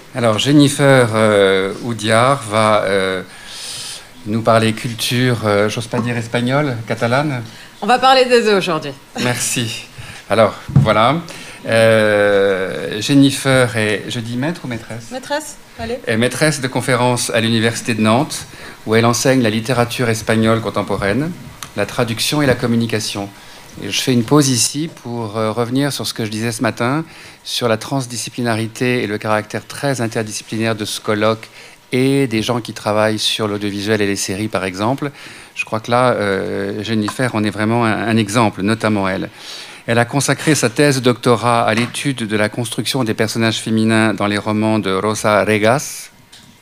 Alors, Jennifer Oudiar va nous parler culture, j'ose pas dire espagnole, catalane. On va parler des deux aujourd'hui. Merci. Alors, voilà. Jennifer est, je dis maître ou maîtresse? Maîtresse, allez. Est maîtresse de conférences à l'Université de Nantes, où elle enseigne la littérature espagnole contemporaine, la traduction et la communication. Et je fais une pause ici pour revenir sur ce que je disais ce matin, sur la transdisciplinarité et le caractère très interdisciplinaire de ce colloque et des gens qui travaillent sur l'audiovisuel et les séries, par exemple. Je crois que là, Jennifer en est vraiment un exemple, notamment elle. Elle a consacré sa thèse de doctorat à l'étude de la construction des personnages féminins dans les romans de Rosa Regas.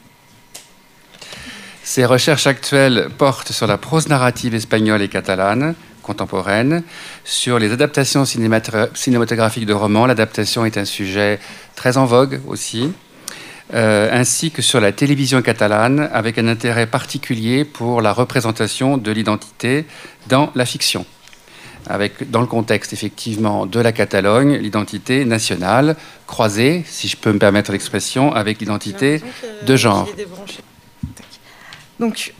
Ses recherches actuelles portent sur la prose narrative espagnole et catalane contemporaine, sur les adaptations cinématographiques de romans. L'adaptation est un sujet très en vogue aussi, ainsi que sur la télévision catalane, avec un intérêt particulier pour la représentation de l'identité dans la fiction, avec, dans le contexte effectivement de la Catalogne, l'identité nationale croisée, si je peux me permettre l'expression, avec l'identité de genre. Donc,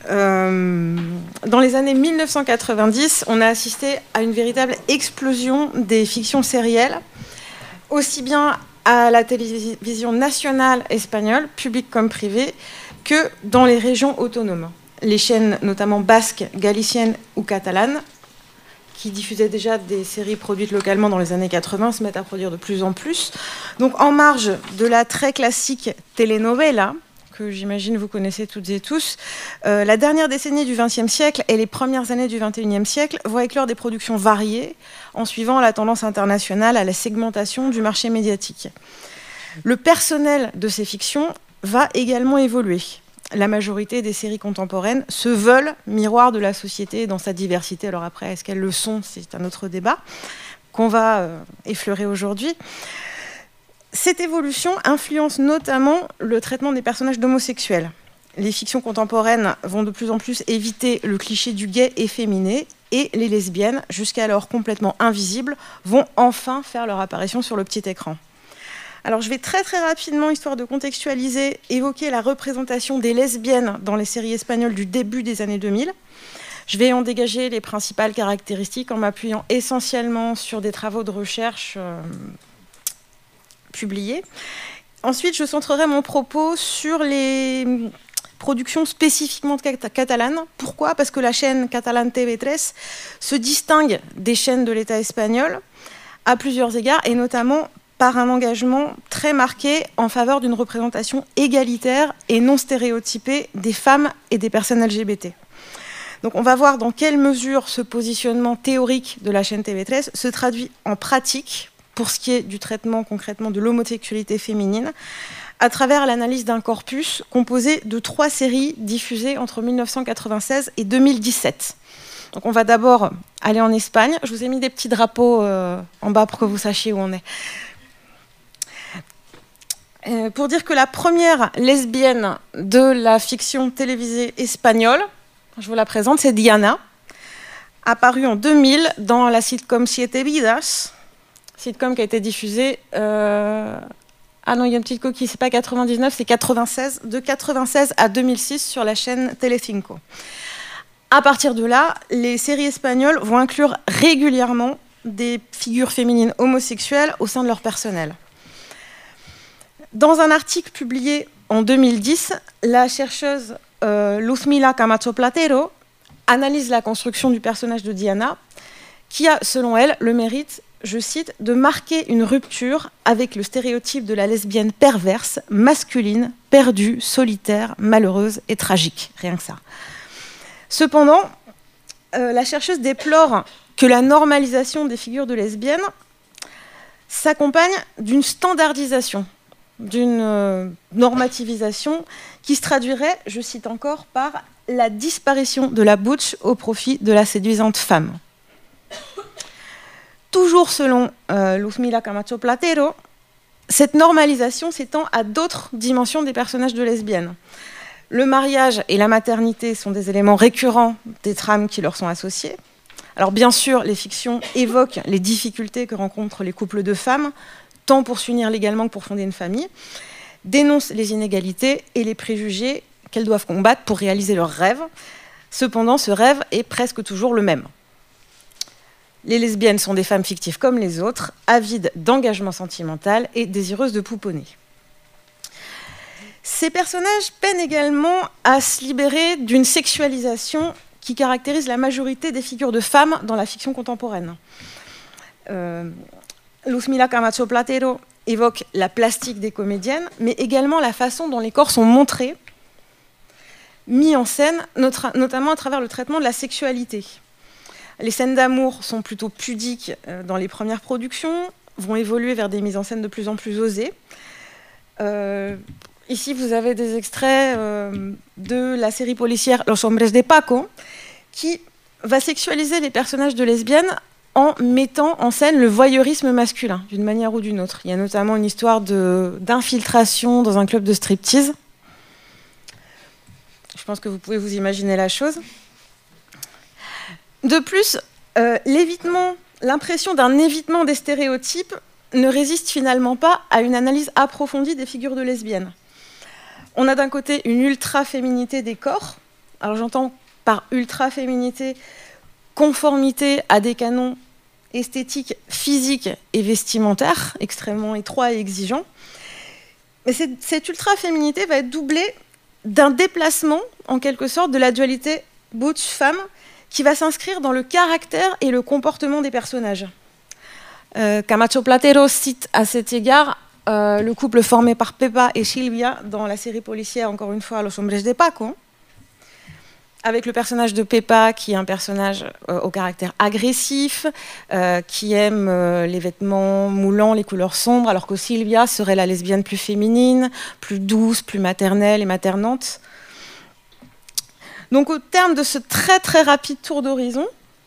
dans les années 1990, on a assisté à une véritable explosion des fictions sérielles, aussi bien à la télévision nationale espagnole, publique comme privée, que dans les régions autonomes. Les chaînes notamment basques, galiciennes ou catalanes, qui diffusaient déjà des séries produites localement dans les années 80, se mettent à produire de plus en plus. Donc, en marge de la très classique telenovela, que j'imagine vous connaissez toutes et tous, la dernière décennie du XXe siècle et les premières années du XXIe siècle voient éclore des productions variées en suivant la tendance internationale à la segmentation du marché médiatique. Le personnel de ces fictions va également évoluer. La majorité des séries contemporaines se veulent miroir de la société dans sa diversité. Alors après, est-ce qu'elles le sont? C'est un autre débat qu'on va effleurer aujourd'hui. Cette évolution influence notamment le traitement des personnages d'homosexuels. Les fictions contemporaines vont de plus en plus éviter le cliché du gay efféminé et les lesbiennes, jusqu'alors complètement invisibles, vont enfin faire leur apparition sur le petit écran. Alors je vais très rapidement, histoire de contextualiser, évoquer la représentation des lesbiennes dans les séries espagnoles du début des années 2000. Je vais en dégager les principales caractéristiques en m'appuyant essentiellement sur des travaux de recherche publiés. Ensuite, je centrerai mon propos sur les productions spécifiquement catalanes. Pourquoi? Parce que la chaîne catalane TV3 se distingue des chaînes de l'État espagnol à plusieurs égards, et notamment par un engagement très marqué en faveur d'une représentation égalitaire et non stéréotypée des femmes et des personnes LGBT. Donc on va voir dans quelle mesure ce positionnement théorique de la chaîne TV3 se traduit en pratique pour ce qui est du traitement concrètement de l'homosexualité féminine, à travers l'analyse d'un corpus composé de 3 séries diffusées entre 1996 et 2017. Donc on va d'abord aller en Espagne. Je vous ai mis des petits drapeaux en bas pour que vous sachiez où on est. Pour dire que la première lesbienne de la fiction télévisée espagnole, je vous la présente, c'est Diana, apparue en 2000 dans la sitcom Siete Vidas, sitcom qui a été diffusée... Ah non, il y a une petite coquille, c'est pas 99, c'est 96, de 96 à 2006 sur la chaîne Telecinco. À partir de là, les séries espagnoles vont inclure régulièrement des figures féminines homosexuelles au sein de leur personnel. Dans un article publié en 2010, la chercheuse Luzmila Camacho Platero analyse la construction du personnage de Diana, qui a, selon elle, le mérite, je cite, de marquer une rupture avec le stéréotype de la lesbienne perverse, masculine, perdue, solitaire, malheureuse et tragique. Rien que ça. Cependant, la chercheuse déplore que la normalisation des figures de lesbiennes s'accompagne d'une standardisation, d'une normativisation qui se traduirait, je cite encore, par la disparition de la butch au profit de la séduisante femme. Toujours selon Luzmila Camacho Platero, cette normalisation s'étend à d'autres dimensions des personnages de lesbiennes. Le mariage et la maternité sont des éléments récurrents des trames qui leur sont associés. Alors bien sûr, les fictions évoquent les difficultés que rencontrent les couples de femmes, tant pour s'unir légalement que pour fonder une famille. dénoncent les inégalités et les préjugés qu'elles doivent combattre pour réaliser leurs rêves. Cependant, ce rêve est presque toujours le même. Les lesbiennes sont des femmes fictives comme les autres, avides d'engagement sentimental et désireuses de pouponner. Ces personnages peinent également à se libérer d'une sexualisation qui caractérise la majorité des figures de femmes dans la fiction contemporaine. Luzmila Camacho Platero évoque la plastique des comédiennes, mais également la façon dont les corps sont montrés, mis en scène, notamment à travers le traitement de la sexualité. Les scènes d'amour sont plutôt pudiques dans les premières productions, vont évoluer vers des mises en scène de plus en plus osées. Ici, vous avez des extraits de la série policière Los Hombres de Paco, qui va sexualiser les personnages de lesbiennes en mettant en scène le voyeurisme masculin, d'une manière ou d'une autre. Il y a notamment une histoire d'infiltration dans un club de striptease. Je pense que vous pouvez vous imaginer la chose. De plus, l'impression d'un évitement des stéréotypes ne résiste finalement pas à une analyse approfondie des figures de lesbiennes. On a d'un côté une ultra-féminité des corps. Alors j'entends par ultra-féminité conformité à des canons esthétiques, physiques et vestimentaires extrêmement étroits et exigeants. Mais cette ultra-féminité va être doublée d'un déplacement, en quelque sorte, de la dualité butch-femme qui va s'inscrire dans le caractère et le comportement des personnages. Camacho Platero cite à cet égard le couple formé par Pepa et Silvia dans la série policière, encore une fois, Los Hombres de Paco, avec le personnage de Pepa, qui est un personnage au caractère agressif, qui aime les vêtements moulants, les couleurs sombres, alors que Silvia serait la lesbienne plus féminine, plus douce, plus maternelle et maternante. Donc au terme de ce très très rapide tour d'horizon,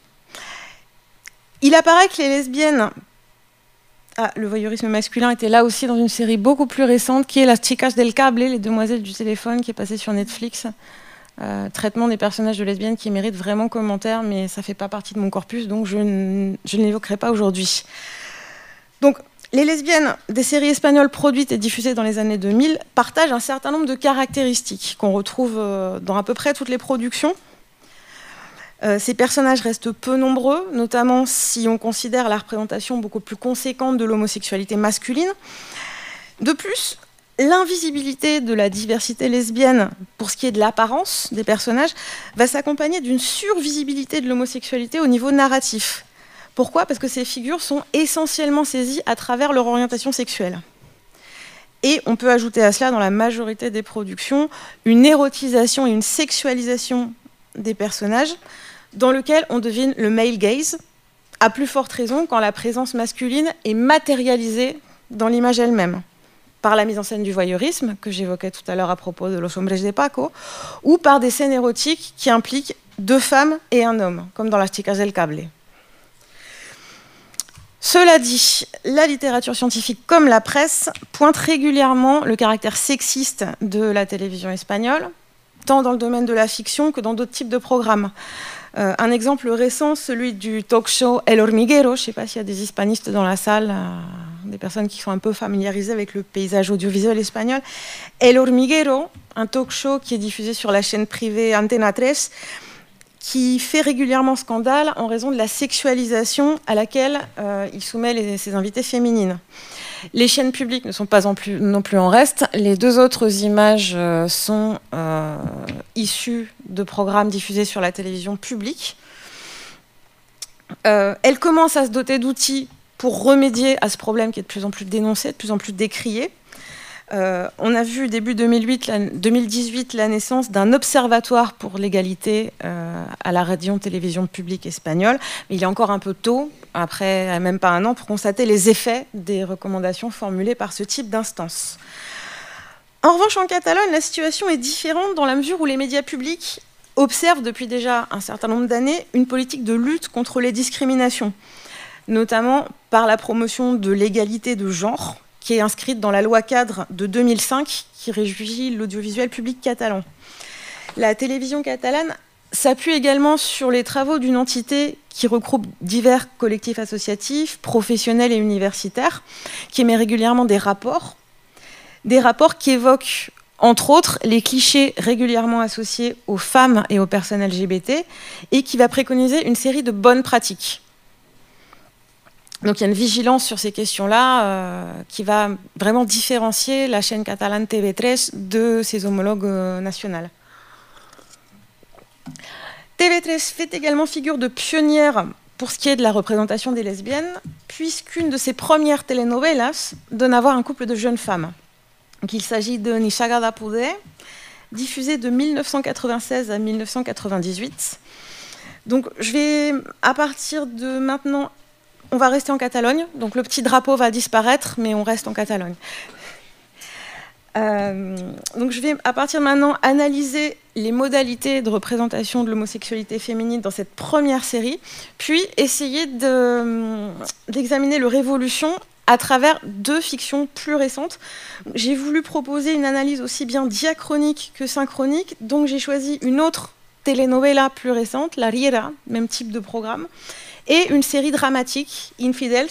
il apparaît que les lesbiennes... le voyeurisme masculin était là aussi dans une série beaucoup plus récente, qui est Las Chicas del Cable, les demoiselles du téléphone, qui est passée sur Netflix. Traitement des personnages de lesbiennes qui méritent vraiment commentaire, mais ça ne fait pas partie de mon corpus, donc je ne l'évoquerai pas aujourd'hui. Donc, les lesbiennes des séries espagnoles produites et diffusées dans les années 2000 partagent un certain nombre de caractéristiques qu'on retrouve dans à peu près toutes les productions. Ces personnages restent peu nombreux, notamment si on considère la représentation beaucoup plus conséquente de l'homosexualité masculine. De plus, l'invisibilité de la diversité lesbienne, pour ce qui est de l'apparence des personnages, va s'accompagner d'une survisibilité de l'homosexualité au niveau narratif. Pourquoi ? Parce que ces figures sont essentiellement saisies à travers leur orientation sexuelle. Et on peut ajouter à cela, dans la majorité des productions, une érotisation et une sexualisation des personnages, dans lequel on devine le male gaze, à plus forte raison quand la présence masculine est matérialisée dans l'image elle-même, par la mise en scène du voyeurisme, que j'évoquais tout à l'heure à propos de Los Hombres de Paco, ou par des scènes érotiques qui impliquent deux femmes et un homme, comme dans Las Chicas del Cable. Cela dit, la littérature scientifique comme la presse pointe régulièrement le caractère sexiste de la télévision espagnole, tant dans le domaine de la fiction que dans d'autres types de programmes. Un exemple récent, celui du talk show El Hormiguero. Je ne sais pas s'il y a des hispanistes dans la salle, des personnes qui sont un peu familiarisées avec le paysage audiovisuel espagnol. El Hormiguero, un talk show qui est diffusé sur la chaîne privée Antena 3, qui fait régulièrement scandale en raison de la sexualisation à laquelle il soumet ses invitées féminines. Les chaînes publiques ne sont pas non plus en reste. Les deux autres images sont issues de programmes diffusés sur la télévision publique. Elles commencent à se doter d'outils pour remédier à ce problème qui est de plus en plus dénoncé, de plus en plus décrié. On a vu début 2018 la naissance d'un observatoire pour l'égalité à la radio-télévision publique espagnole. Mais il est encore un peu tôt, après même pas un an, pour constater les effets des recommandations formulées par ce type d'instance. En revanche, en Catalogne, la situation est différente dans la mesure où les médias publics observent depuis déjà un certain nombre d'années une politique de lutte contre les discriminations, notamment par la promotion de l'égalité de genre, qui est inscrite dans la loi cadre de 2005 qui régit l'audiovisuel public catalan. La télévision catalane s'appuie également sur les travaux d'une entité qui regroupe divers collectifs associatifs, professionnels et universitaires, qui émet régulièrement des rapports. Des rapports qui évoquent, entre autres, les clichés régulièrement associés aux femmes et aux personnes LGBT, et qui va préconiser une série de bonnes pratiques. Donc il y a une vigilance sur ces questions-là qui va vraiment différencier la chaîne catalane TV3 de ses homologues nationales. TV3 fait également figure de pionnière pour ce qui est de la représentation des lesbiennes, puisqu'une de ses premières telenovelas donne à voir un couple de jeunes femmes. Donc, il s'agit de Nishaga Dapude, diffusée de 1996 à 1998. Donc je vais, à partir de maintenant, on va rester en Catalogne. Donc le petit drapeau va disparaître, mais on reste en Catalogne. Donc je vais à partir de maintenant analyser les modalités de représentation de l'homosexualité féminine dans cette première série, puis essayer d'examiner leur évolution à travers deux fictions plus récentes. J'ai voulu proposer une analyse aussi bien diachronique que synchronique, donc j'ai choisi une autre telenovela plus récente, La Riera, même type de programme, et une série dramatique, Infidels,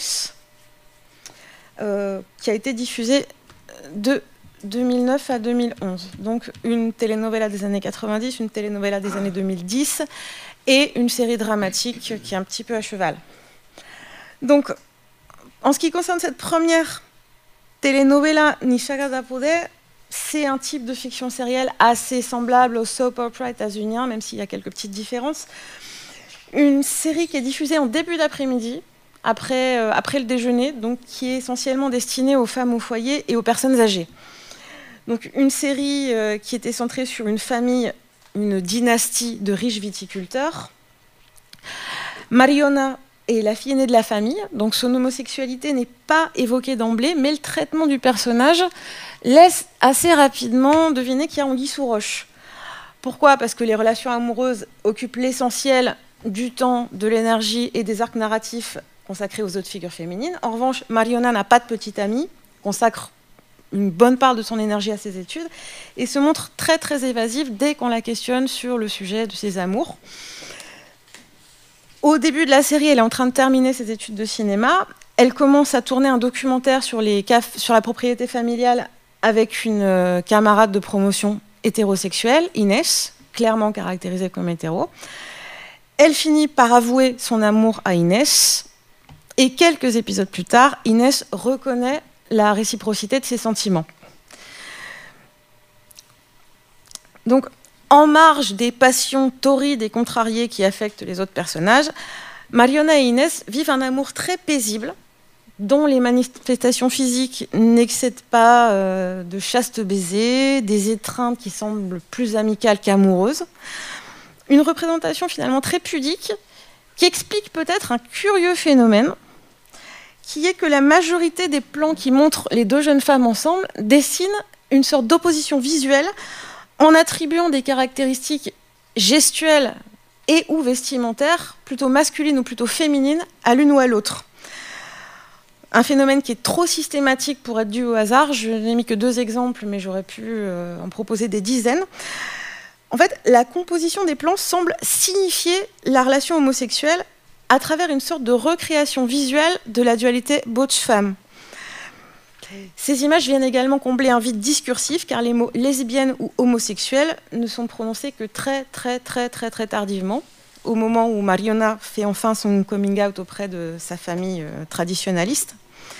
qui a été diffusée de 2009 à 2011. Donc une telenovela des années 90, une telenovela des années 2010 et une série dramatique qui est un petit peu à cheval. Donc, en ce qui concerne cette première telenovela, Nishaga Dapude, c'est un type de fiction sérielle assez semblable au soap opera états-unien, même s'il y a quelques petites différences. Une série qui est diffusée en début d'après-midi, après le déjeuner, donc qui est essentiellement destinée aux femmes au foyer et aux personnes âgées. Donc une série qui était centrée sur une famille, une dynastie de riches viticulteurs. Mariona est la fille aînée de la famille, donc son homosexualité n'est pas évoquée d'emblée, mais le traitement du personnage laisse assez rapidement deviner qu'il y a anguille sous roche. Pourquoi ? Parce que les relations amoureuses occupent l'essentiel du temps, de l'énergie et des arcs narratifs consacrés aux autres figures féminines. En revanche, Mariona n'a pas de petite amie, consacre une bonne part de son énergie à ses études et se montre très très évasive dès qu'on la questionne sur le sujet de ses amours. Au début de la série, elle est en train de terminer ses études de cinéma. Elle commence à tourner un documentaire sur la propriété familiale avec une camarade de promotion hétérosexuelle, Inès, clairement caractérisée comme hétéro. Elle finit par avouer son amour à Inès et quelques épisodes plus tard, Inès reconnaît la réciprocité de ses sentiments. Donc, en marge des passions torrides et contrariées qui affectent les autres personnages, Mariona et Inès vivent un amour très paisible, dont les manifestations physiques n'excèdent pas de chastes baisers, des étreintes qui semblent plus amicales qu'amoureuses. Une représentation finalement très pudique qui explique peut-être un curieux phénomène, qui est que la majorité des plans qui montrent les deux jeunes femmes ensemble dessinent une sorte d'opposition visuelle en attribuant des caractéristiques gestuelles et ou vestimentaires, plutôt masculines ou plutôt féminines, à l'une ou à l'autre. Un phénomène qui est trop systématique pour être dû au hasard. Je n'ai mis que 2 exemples, mais j'aurais pu en proposer des dizaines. En fait, la composition des plans semble signifier la relation homosexuelle à travers une sorte de recréation visuelle de la dualité butch-femme. Ces images viennent également combler un vide discursif, car les mots lesbienne ou homosexuelle ne sont prononcés que très tardivement, au moment où Mariona fait enfin son coming out auprès de sa famille traditionnaliste.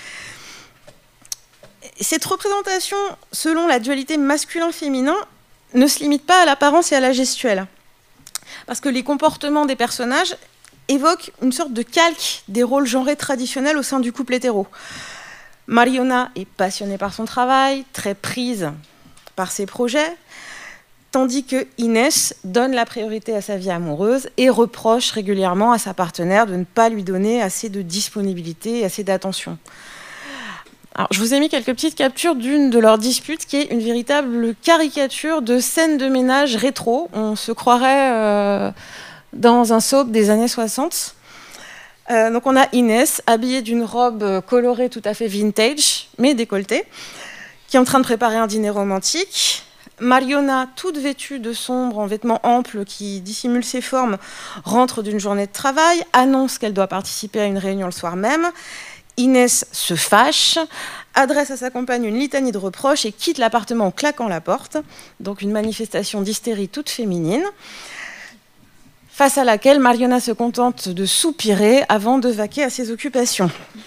Cette représentation, selon la dualité masculin-féminin, ne se limite pas à l'apparence et à la gestuelle, parce que les comportements des personnages évoquent une sorte de calque des rôles genrés traditionnels au sein du couple hétéro. Mariona est passionnée par son travail, très prise par ses projets, tandis que Inès donne la priorité à sa vie amoureuse et reproche régulièrement à sa partenaire de ne pas lui donner assez de disponibilité et assez d'attention. Alors, je vous ai mis quelques petites captures d'une de leurs disputes qui est une véritable caricature de scène de ménage rétro. On se croirait dans un soap des années 60. Donc on a Inès, habillée d'une robe colorée tout à fait vintage, mais décolletée, qui est en train de préparer un dîner romantique. Mariona, toute vêtue de sombre, en vêtements amples qui dissimulent ses formes, rentre d'une journée de travail, annonce qu'elle doit participer à une réunion le soir même. Inès se fâche, adresse à sa compagne une litanie de reproches et quitte l'appartement en claquant la porte. Donc une manifestation d'hystérie toute féminine, face à laquelle Mariona se contente de soupirer avant de vaquer à ses occupations.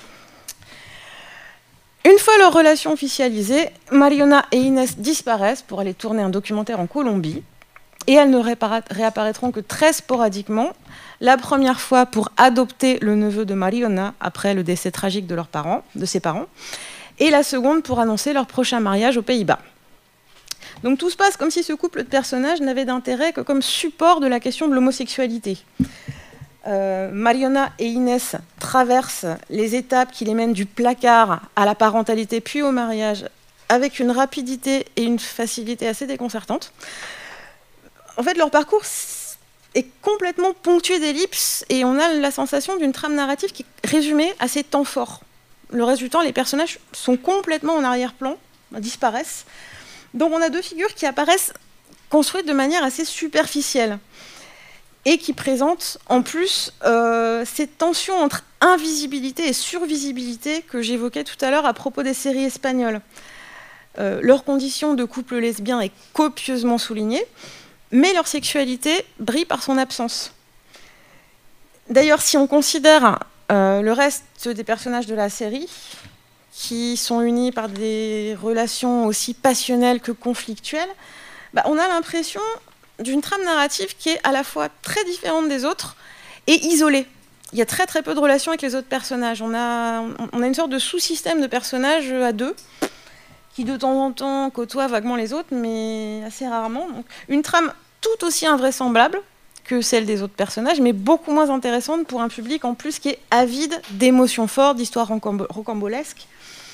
Une fois leur relation officialisée, Mariona et Inès disparaissent pour aller tourner un documentaire en Colombie. Et elles ne réapparaîtront que très sporadiquement. La première fois pour adopter le neveu de Mariona après le décès tragique de ses parents. Et la seconde pour annoncer leur prochain mariage aux Pays-Bas. Donc tout se passe comme si ce couple de personnages n'avait d'intérêt que comme support de la question de l'homosexualité. Mariona et Inès traversent les étapes qui les mènent du placard à la parentalité puis au mariage avec une rapidité et une facilité assez déconcertantes. En fait, leur parcours est complètement ponctué d'ellipses et on a la sensation d'une trame narrative qui est résumée à ces temps forts. Le reste du temps, les personnages sont complètement en arrière-plan, disparaissent. Donc on a deux figures qui apparaissent construites de manière assez superficielle et qui présentent en plus cette tension entre invisibilité et survisibilité que j'évoquais tout à l'heure à propos des séries espagnoles. Leur condition de couple lesbien est copieusement soulignée, mais leur sexualité brille par son absence. D'ailleurs, si on considère le reste des personnages de la série, qui sont unis par des relations aussi passionnelles que conflictuelles, on a l'impression d'une trame narrative qui est à la fois très différente des autres et isolée. Il y a très très peu de relations avec les autres personnages. On a une sorte de sous-système de personnages à deux, qui de temps en temps côtoient vaguement les autres, mais assez rarement. Donc, une trame tout aussi invraisemblable que celle des autres personnages, mais beaucoup moins intéressante pour un public en plus qui est avide d'émotions fortes, d'histoires rocambolesques.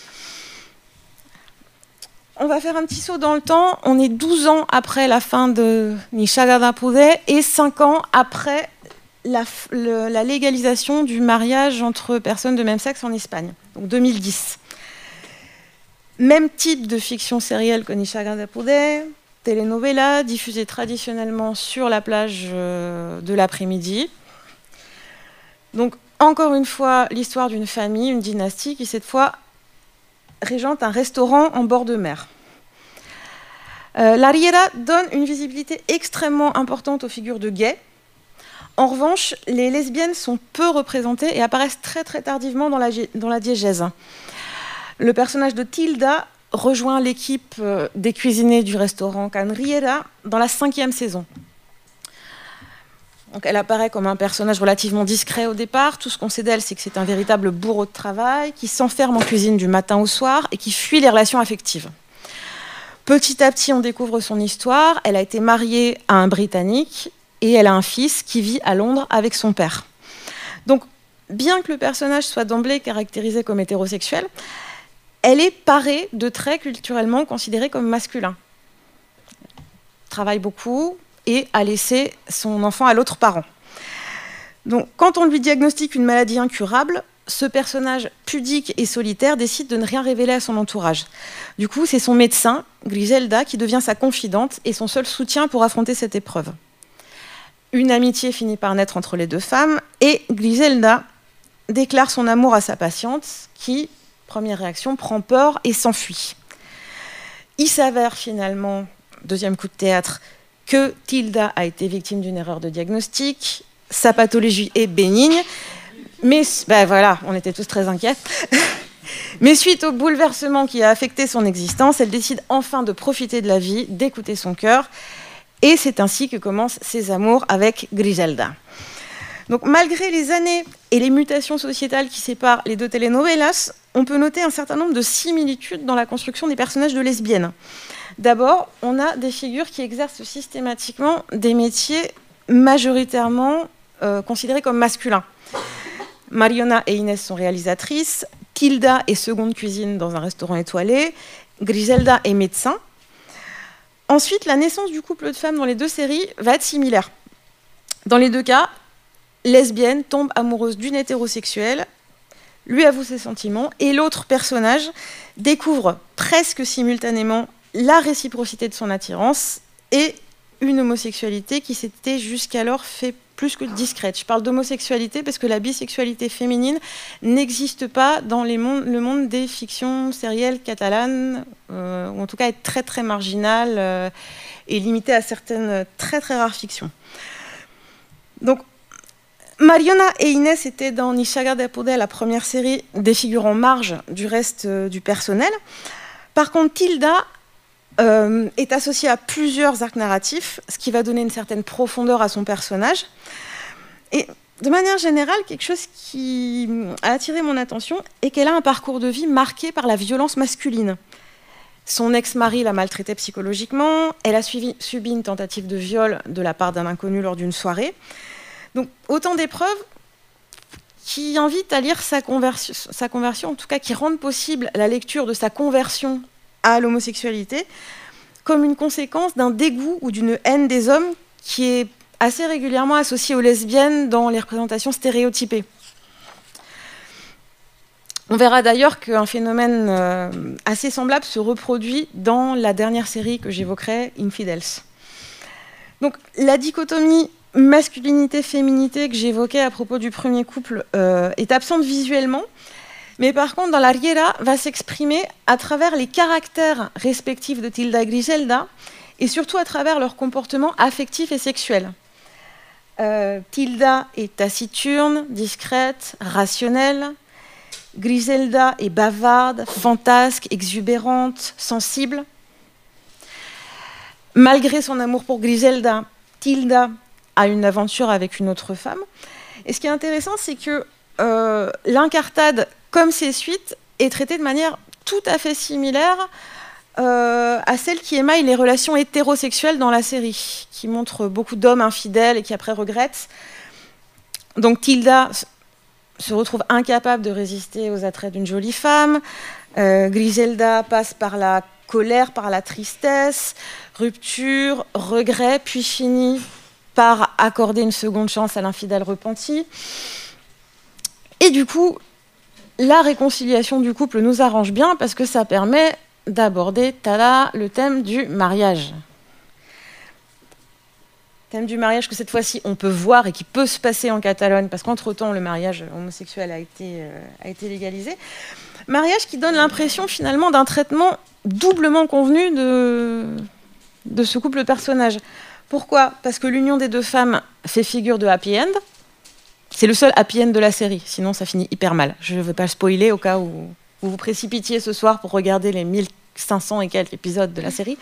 On va faire un petit saut dans le temps. On est 12 ans après la fin de Ni Sagrada Pude et 5 ans après la légalisation du mariage entre personnes de même sexe en Espagne, donc 2010. Même type de fiction sérielle que Ni Sagrada Pude, telenovela diffusée traditionnellement sur la plage de l'après-midi. Donc, encore une fois, l'histoire d'une famille, une dynastie qui, cette fois, régente un restaurant en bord de mer. La Riera donne une visibilité extrêmement importante aux figures de gays. En revanche, les lesbiennes sont peu représentées et apparaissent très très tardivement dans la diégèse. Le personnage de Tilda rejoint l'équipe des cuisiniers du restaurant Can Riera dans la 5e saison. Donc elle apparaît comme un personnage relativement discret au départ. Tout ce qu'on sait d'elle, c'est que c'est un véritable bourreau de travail qui s'enferme en cuisine du matin au soir et qui fuit les relations affectives. Petit à petit, on découvre son histoire. Elle a été mariée à un Britannique et elle a un fils qui vit à Londres avec son père. Donc, bien que le personnage soit d'emblée caractérisé comme hétérosexuel, elle est parée de traits culturellement considérés comme masculins. Elle travaille beaucoup et a laissé son enfant à l'autre parent. Donc, quand on lui diagnostique une maladie incurable, ce personnage pudique et solitaire décide de ne rien révéler à son entourage. Du coup, c'est son médecin, Griselda, qui devient sa confidente et son seul soutien pour affronter cette épreuve. Une amitié finit par naître entre les deux femmes et Griselda déclare son amour à sa patiente qui, première réaction, prend peur et s'enfuit. Il s'avère finalement, deuxième coup de théâtre, que Tilda a été victime d'une erreur de diagnostic. Sa pathologie est bénigne, mais voilà, on était tous très inquiets. Mais suite au bouleversement qui a affecté son existence, elle décide enfin de profiter de la vie, d'écouter son cœur, et c'est ainsi que commencent ses amours avec Griselda. Donc, malgré les années et les mutations sociétales qui séparent les deux telenovelas, on peut noter un certain nombre de similitudes dans la construction des personnages de lesbiennes. D'abord, on a des figures qui exercent systématiquement des métiers majoritairement considérés comme masculins. Mariona et Inès sont réalisatrices, Tilda est seconde cuisine dans un restaurant étoilé, Griselda est médecin. Ensuite, la naissance du couple de femmes dans les deux séries va être similaire. Dans les deux cas, lesbienne tombe amoureuse d'une hétérosexuelle, lui avoue ses sentiments, et l'autre personnage découvre presque simultanément la réciprocité de son attirance et une homosexualité qui s'était jusqu'alors fait plus que discrète. Je parle d'homosexualité parce que la bisexualité féminine n'existe pas dans le monde des fictions sérielles catalanes, ou en tout cas est très très marginale et limitée à certaines très très rares fictions. Donc, Mariona et Inès étaient dans Nishaga de Apode, la première série, des figures en marge du reste du personnel. Par contre, Tilda est associée à plusieurs arcs narratifs, ce qui va donner une certaine profondeur à son personnage. Et de manière générale, quelque chose qui a attiré mon attention est qu'elle a un parcours de vie marqué par la violence masculine. Son ex-mari l'a maltraitée psychologiquement, elle a subi une tentative de viol de la part d'un inconnu lors d'une soirée. Donc autant d'épreuves qui invitent à lire sa conversion, en tout cas qui rendent possible la lecture de sa conversion à l'homosexualité, comme une conséquence d'un dégoût ou d'une haine des hommes qui est assez régulièrement associée aux lesbiennes dans les représentations stéréotypées. On verra d'ailleurs qu'un phénomène assez semblable se reproduit dans la dernière série que j'évoquerai, Infidels. Donc la dichotomie masculinité-féminité que j'évoquais à propos du premier couple est absente visuellement, mais par contre, dans la Riera, va s'exprimer à travers les caractères respectifs de Tilda et Griselda, et surtout à travers leur comportement affectif et sexuel. Tilda est taciturne, discrète, rationnelle. Griselda est bavarde, fantasque, exubérante, sensible. Malgré son amour pour Griselda, Tilda a une aventure avec une autre femme. Et ce qui est intéressant, c'est que l'incartade, comme ses suites, est traitée de manière tout à fait similaire à celle qui émaille les relations hétérosexuelles dans la série, qui montre beaucoup d'hommes infidèles et qui après regrettent. Donc Tilda se retrouve incapable de résister aux attraits d'une jolie femme. Griselda passe par la colère, par la tristesse, rupture, regret, puis finit par accorder une seconde chance à l'infidèle repenti. Et du coup, la réconciliation du couple nous arrange bien parce que ça permet d'aborder, tada, le thème du mariage. Thème du mariage que cette fois-ci on peut voir et qui peut se passer en Catalogne, parce qu'entre-temps le mariage homosexuel a été légalisé. Mariage qui donne l'impression finalement d'un traitement doublement convenu de ce couple de personnages. Pourquoi ? Parce que l'union des deux femmes fait figure de happy end. C'est le seul happy end de la série, sinon ça finit hyper mal. Je ne veux pas le spoiler au cas où vous vous précipitiez ce soir pour regarder les 1500 et quelques épisodes de la série.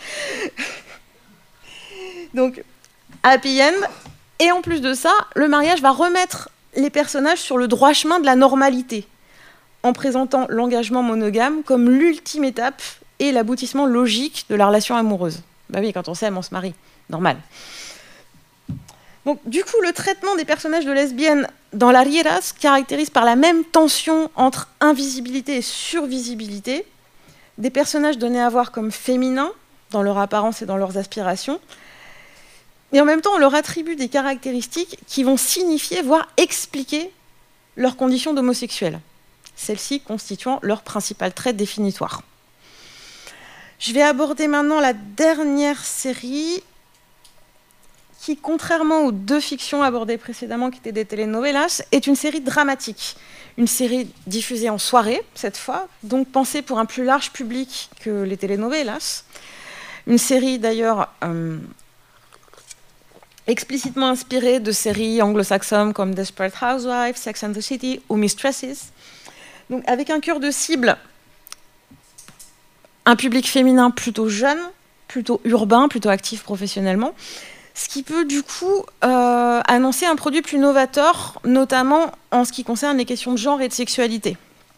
Donc, happy end. Et en plus de ça, le mariage va remettre les personnages sur le droit chemin de la normalité, en présentant l'engagement monogame comme l'ultime étape et l'aboutissement logique de la relation amoureuse. Bah oui, quand on s'aime, on se marie. Normal. Donc, du coup, le traitement des personnages de lesbiennes dans la Riera se caractérise par la même tension entre invisibilité et survisibilité, des personnages donnés à voir comme féminins dans leur apparence et dans leurs aspirations, et en même temps, on leur attribue des caractéristiques qui vont signifier, voire expliquer leurs conditions d'homosexuels, celles-ci constituant leur principal trait définitoire. Je vais aborder maintenant la dernière série qui, contrairement aux deux fictions abordées précédemment, qui étaient des telenovelas, est une série dramatique. Une série diffusée en soirée, cette fois, donc pensée pour un plus large public que les telenovelas. Une série, d'ailleurs, explicitement inspirée de séries anglo-saxonnes comme Desperate Housewives, Sex and the City ou Mistresses. Donc, avec un cœur de cible, un public féminin plutôt jeune, plutôt urbain, plutôt actif professionnellement, ce qui peut du coup annoncer un produit plus novateur, notamment en ce qui concerne les questions de genre et de sexualité.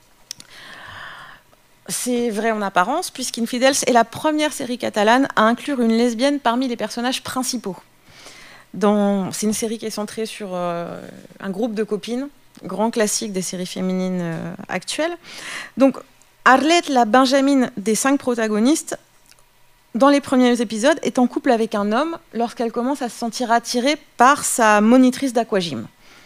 C'est vrai en apparence, puisqu'Infidels est la première série catalane à inclure une lesbienne parmi les personnages principaux. C'est une série qui est centrée sur un groupe de copines, grand classique des séries féminines actuelles. Donc, Arlette, la Benjamine des 5 protagonistes, dans les premiers épisodes, est en couple avec un homme lorsqu'elle commence à se sentir attirée par sa monitrice d'aquagym.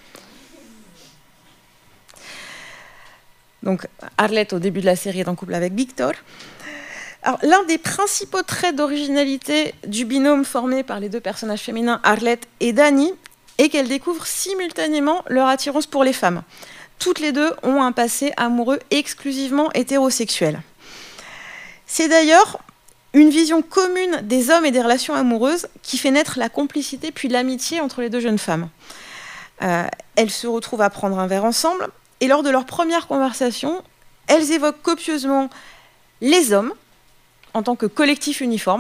Donc, Arlette, au début de la série, est en couple avec Victor. Alors, l'un des principaux traits d'originalité du binôme formé par les deux personnages féminins, Arlette et Dani, et qu'elles découvrent simultanément leur attirance pour les femmes. Toutes les deux ont un passé amoureux exclusivement hétérosexuel. C'est d'ailleurs une vision commune des hommes et des relations amoureuses qui fait naître la complicité puis l'amitié entre les deux jeunes femmes. Elles se retrouvent à prendre un verre ensemble et lors de leur première conversation, elles évoquent copieusement les hommes en tant que collectif uniforme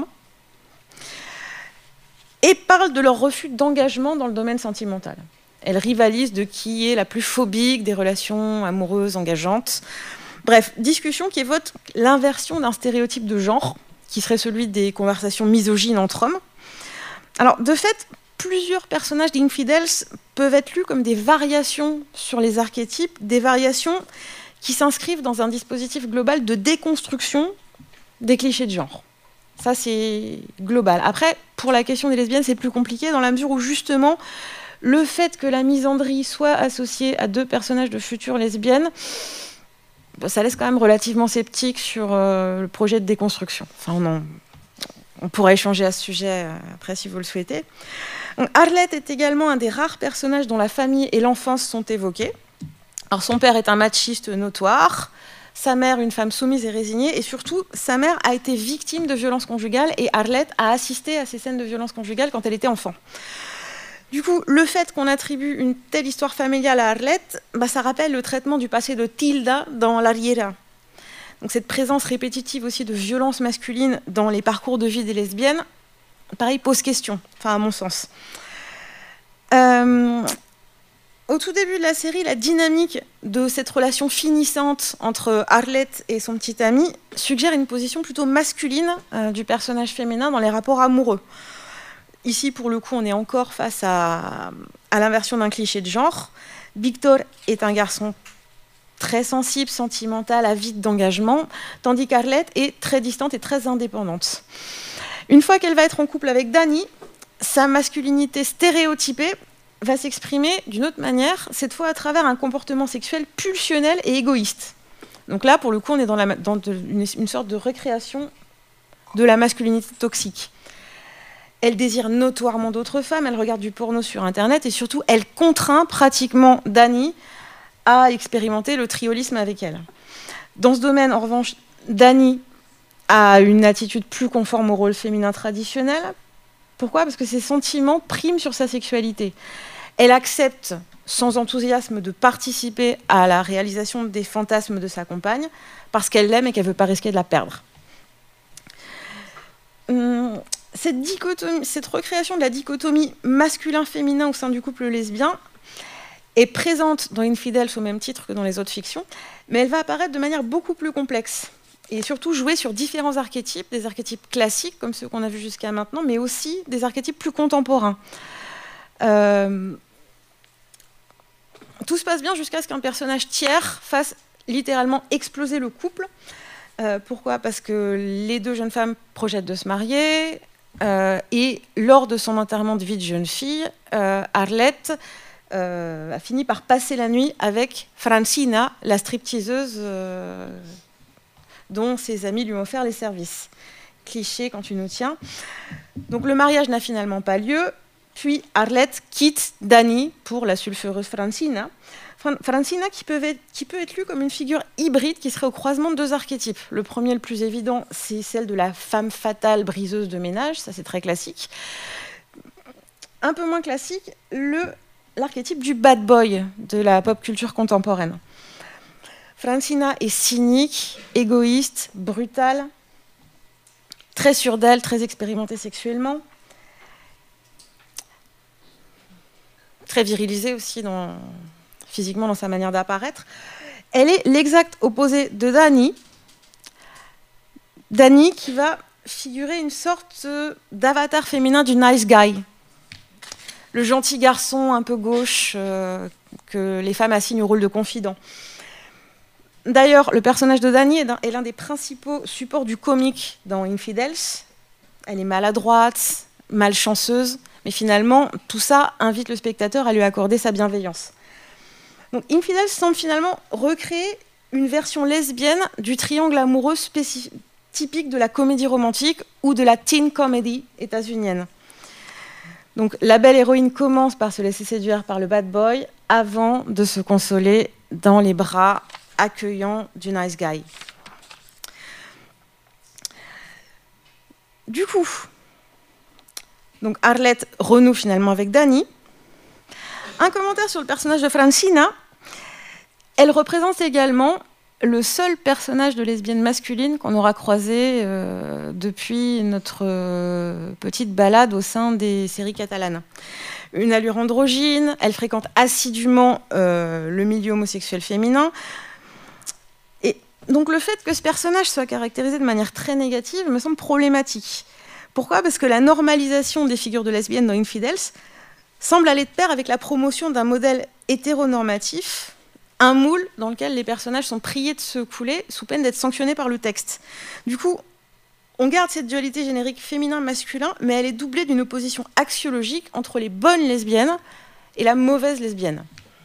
et parlent de leur refus d'engagement dans le domaine sentimental. Elles rivalisent de qui est la plus phobique des relations amoureuses engageantes. Bref, discussion qui évoque l'inversion d'un stéréotype de genre, qui serait celui des conversations misogynes entre hommes. Alors, de fait, plusieurs personnages d'Infidels peuvent être lus comme des variations sur les archétypes, des variations qui s'inscrivent dans un dispositif global de déconstruction des clichés de genre. Ça, c'est global. Après, pour la question des lesbiennes, c'est plus compliqué dans la mesure où, justement, le fait que la misandrie soit associée à deux personnages de futures lesbiennes, ça laisse quand même relativement sceptique sur le projet de déconstruction. Enfin, on pourra échanger à ce sujet après si vous le souhaitez. Donc, Arlette est également un des rares personnages dont la famille et l'enfance sont évoqués. Alors, son père est un machiste notoire, sa mère une femme soumise et résignée, et surtout, sa mère a été victime de violences conjugales et Arlette a assisté à ces scènes de violences conjugales quand elle était enfant. Du coup, le fait qu'on attribue une telle histoire familiale à Arlette, ça rappelle le traitement du passé de Tilda dans l'Arriera. Donc cette présence répétitive aussi de violence masculine dans les parcours de vie des lesbiennes, pareil, pose question, enfin à mon sens. Au tout début de la série, la dynamique de cette relation finissante entre Arlette et son petit ami suggère une position plutôt masculine du personnage féminin dans les rapports amoureux. Ici, pour le coup, on est encore face à l'inversion d'un cliché de genre. Victor est un garçon très sensible, sentimental, avide d'engagement, tandis qu'Arlette est très distante et très indépendante. Une fois qu'elle va être en couple avec Danny, sa masculinité stéréotypée va s'exprimer d'une autre manière, cette fois à travers un comportement sexuel pulsionnel et égoïste. Donc là, pour le coup, on est dans une sorte de recréation de la masculinité toxique. Elle désire notoirement d'autres femmes, elle regarde du porno sur Internet et surtout, elle contraint pratiquement Danny à expérimenter le triolisme avec elle. Dans ce domaine, en revanche, Danny a une attitude plus conforme au rôle féminin traditionnel. Pourquoi ? Parce que ses sentiments priment sur sa sexualité. Elle accepte sans enthousiasme de participer à la réalisation des fantasmes de sa compagne parce qu'elle l'aime et qu'elle ne veut pas risquer de la perdre. Cette recréation de la dichotomie masculin-féminin au sein du couple lesbien est présente dans Infidels au même titre que dans les autres fictions, mais elle va apparaître de manière beaucoup plus complexe et surtout jouer sur différents archétypes, des archétypes classiques comme ceux qu'on a vus jusqu'à maintenant, mais aussi des archétypes plus contemporains. Tout se passe bien jusqu'à ce qu'un personnage tiers fasse littéralement exploser le couple. Pourquoi ? Parce que les deux jeunes femmes projettent de se marier et lors de son enterrement de vie de jeune fille, Arlette a fini par passer la nuit avec Francina, la stripteaseuse dont ses amis lui ont offert les services. Cliché quand tu nous tiens. Donc le mariage n'a finalement pas lieu, puis Arlette quitte Danny pour la sulfureuse Francina. Francina qui peut être lue comme une figure hybride qui serait au croisement de deux archétypes. Le premier, le plus évident, c'est celle de la femme fatale briseuse de ménage, ça c'est très classique. Un peu moins classique, l'archétype du bad boy de la pop culture contemporaine. Francina est cynique, égoïste, brutale, très sûre d'elle, très expérimentée sexuellement, très virilisée aussi physiquement dans sa manière d'apparaître. Elle est l'exact opposé de Danny. Danny qui va figurer une sorte d'avatar féminin du nice guy. Le gentil garçon un peu gauche que les femmes assignent au rôle de confident. D'ailleurs, le personnage de Danny est l'un des principaux supports du comique dans Infidels. Elle est maladroite, malchanceuse, mais finalement, tout ça invite le spectateur à lui accorder sa bienveillance. Donc, Infidels semble finalement recréer une version lesbienne du triangle amoureux typique de la comédie romantique ou de la teen comedy états-unienne. Donc la belle héroïne commence par se laisser séduire par le bad boy avant de se consoler dans les bras accueillants du nice guy. Du coup, donc Arlette renoue finalement avec Danny. Un commentaire sur le personnage de Francina. Elle représente également le seul personnage de lesbienne masculine qu'on aura croisé depuis notre petite balade au sein des séries catalanes. Une allure androgyne, elle fréquente assidûment le milieu homosexuel féminin. Et donc le fait que ce personnage soit caractérisé de manière très négative me semble problématique. Pourquoi ? Parce que la normalisation des figures de lesbiennes dans Infidels semble aller de pair avec la promotion d'un modèle hétéronormatif, un moule dans lequel les personnages sont priés de se couler sous peine d'être sanctionnés par le texte. Du coup, on garde cette dualité générique féminin-masculin, mais elle est doublée d'une opposition axiologique entre les bonnes lesbiennes et la mauvaise lesbienne.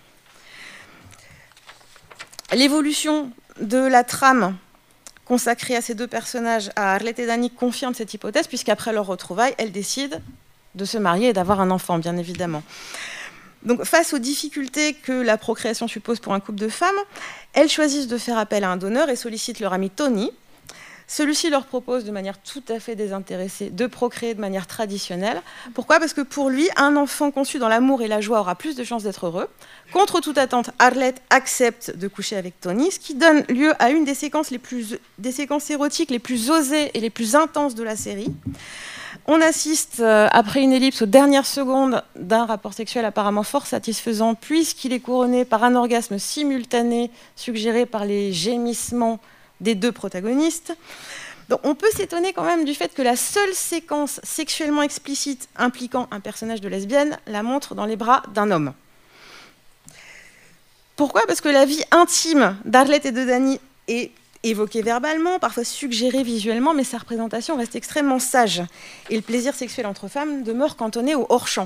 L'évolution de la trame consacrée à ces deux personnages, à Arlette et Danny, confirme cette hypothèse, puisqu'après leur retrouvaille, elles décident de se marier et d'avoir un enfant, bien évidemment. Donc, face aux difficultés que la procréation suppose pour un couple de femmes, elles choisissent de faire appel à un donneur et sollicitent leur ami Tony. Celui-ci leur propose de manière tout à fait désintéressée de procréer de manière traditionnelle. Pourquoi ? Parce que pour lui, un enfant conçu dans l'amour et la joie aura plus de chances d'être heureux. Contre toute attente, Arlette accepte de coucher avec Tony, ce qui donne lieu à une des séquences érotiques les plus osées et les plus intenses de la série. On assiste, après une ellipse, aux dernières secondes d'un rapport sexuel apparemment fort satisfaisant, puisqu'il est couronné par un orgasme simultané suggéré par les gémissements des deux protagonistes. Donc, on peut s'étonner quand même du fait que la seule séquence sexuellement explicite impliquant un personnage de lesbienne la montre dans les bras d'un homme. Pourquoi ? Parce que la vie intime d'Arlette et de Danny est évoquée verbalement, parfois suggérée visuellement, mais sa représentation reste extrêmement sage. Et le plaisir sexuel entre femmes demeure cantonné au hors-champ.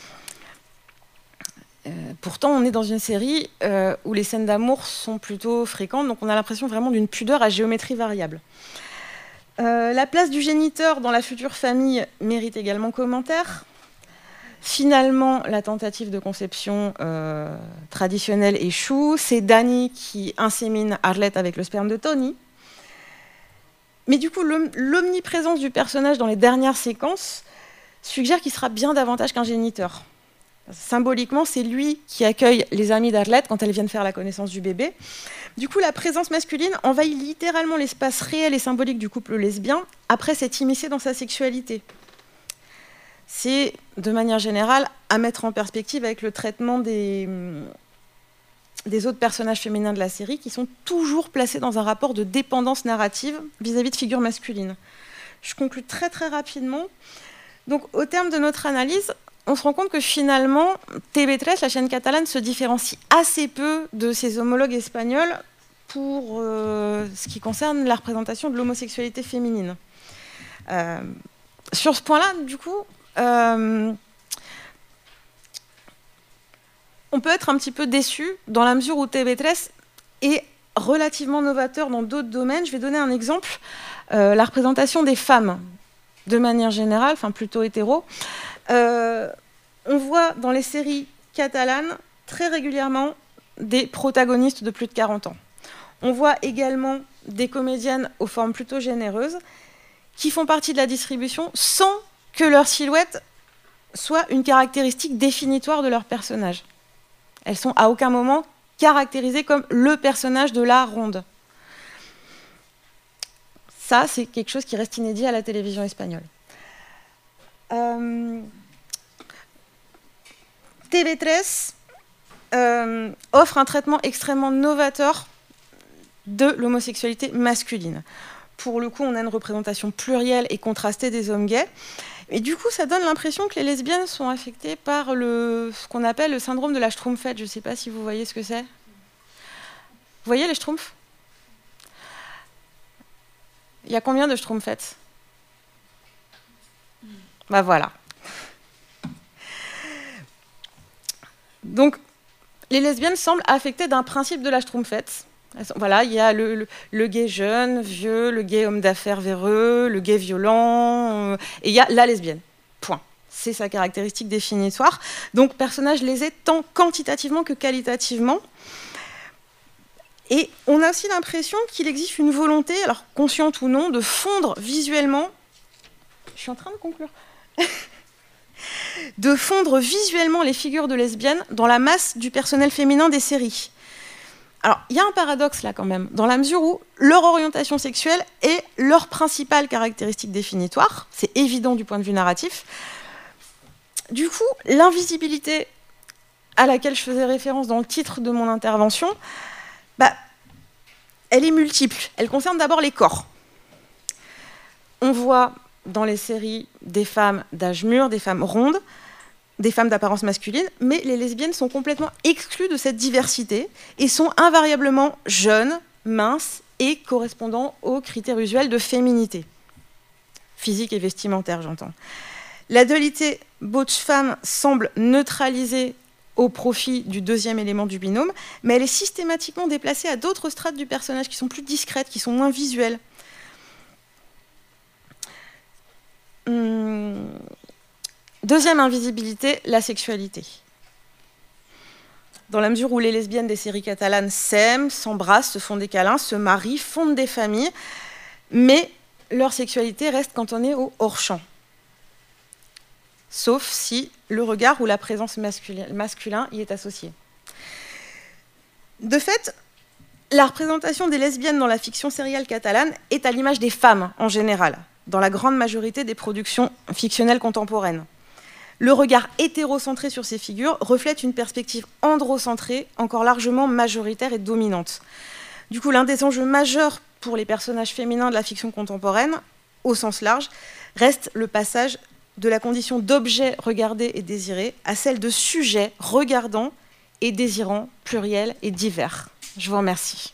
Pourtant, on est dans une série où les scènes d'amour sont plutôt fréquentes, donc on a l'impression vraiment d'une pudeur à géométrie variable. La place du géniteur dans la future famille mérite également commentaire. Finalement, la tentative de conception traditionnelle échoue. C'est Danny qui insémine Arlette avec le sperme de Tony. Mais du coup, l'omniprésence du personnage dans les dernières séquences suggère qu'il sera bien davantage qu'un géniteur. Symboliquement, c'est lui qui accueille les amis d'Arlette quand elles viennent faire la connaissance du bébé. Du coup, la présence masculine envahit littéralement l'espace réel et symbolique du couple lesbien après s'être immiscé dans sa sexualité. C'est, de manière générale, à mettre en perspective avec le traitement des autres personnages féminins de la série qui sont toujours placés dans un rapport de dépendance narrative vis-à-vis de figures masculines. Je conclue très très rapidement. Donc, au terme de notre analyse, on se rend compte que finalement, TV3, la chaîne catalane, se différencie assez peu de ses homologues espagnols pour ce qui concerne la représentation de l'homosexualité féminine. Sur ce point-là, du coup, on peut être un petit peu déçu dans la mesure où TV3 est relativement novateur dans d'autres domaines. Je vais donner un exemple. La représentation des femmes, de manière générale, enfin plutôt hétéro. On voit dans les séries catalanes très régulièrement des protagonistes de plus de 40 ans. On voit également des comédiennes aux formes plutôt généreuses qui font partie de la distribution sans que leur silhouette soit une caractéristique définitoire de leur personnage. Elles sont à aucun moment caractérisées comme le personnage de la ronde. Ça, c'est quelque chose qui reste inédit à la télévision espagnole. TV3 offre un traitement extrêmement novateur de l'homosexualité masculine. Pour le coup, on a une représentation plurielle et contrastée des hommes gays. Et du coup, ça donne l'impression que les lesbiennes sont affectées par ce qu'on appelle le syndrome de la Schtroumpfette. Je ne sais pas si vous voyez ce que c'est. Vous voyez les Schtroumpfs ? Il y a combien de Schtroumpfettes ? Ben voilà. Donc, les lesbiennes semblent affectées d'un principe de la Schtroumpfette. Voilà, il y a le gay jeune, vieux, le gay homme d'affaires véreux, le gay violent, et il y a la lesbienne. Point. c'est sa caractéristique définitoire. Donc, personnage lésé tant quantitativement que qualitativement. Et on a aussi l'impression qu'il existe une volonté, alors consciente ou non, de fondre visuellement... Je suis en train de conclure. De fondre visuellement les figures de lesbiennes dans la masse du personnel féminin des séries. Alors, il y a un paradoxe là quand même, dans la mesure où leur orientation sexuelle est leur principale caractéristique définitoire. C'est évident du point de vue narratif. Du coup, l'invisibilité à laquelle je faisais référence dans le titre de mon intervention, elle est multiple. Elle concerne d'abord les corps. On voit dans les séries des femmes d'âge mûr, des femmes rondes, des femmes d'apparence masculine, mais les lesbiennes sont complètement exclues de cette diversité et sont invariablement jeunes, minces et correspondant aux critères usuels de féminité. Physique et vestimentaire, j'entends. La dualité butch-femme semble neutralisée au profit du deuxième élément du binôme, mais elle est systématiquement déplacée à d'autres strates du personnage qui sont plus discrètes, qui sont moins visuelles. Deuxième invisibilité, la sexualité. Dans la mesure où les lesbiennes des séries catalanes s'aiment, s'embrassent, se font des câlins, se marient, fondent des familles, mais leur sexualité reste cantonnée au hors-champ. Sauf si le regard ou la présence masculin y est associé. De fait, la représentation des lesbiennes dans la fiction sérielle catalane est à l'image des femmes en général, dans la grande majorité des productions fictionnelles contemporaines. Le regard hétérocentré sur ces figures reflète une perspective androcentrée, encore largement majoritaire et dominante. Du coup, l'un des enjeux majeurs pour les personnages féminins de la fiction contemporaine, au sens large, reste le passage de la condition d'objet regardé et désiré à celle de sujet regardant et désirant, pluriel et divers. Je vous remercie.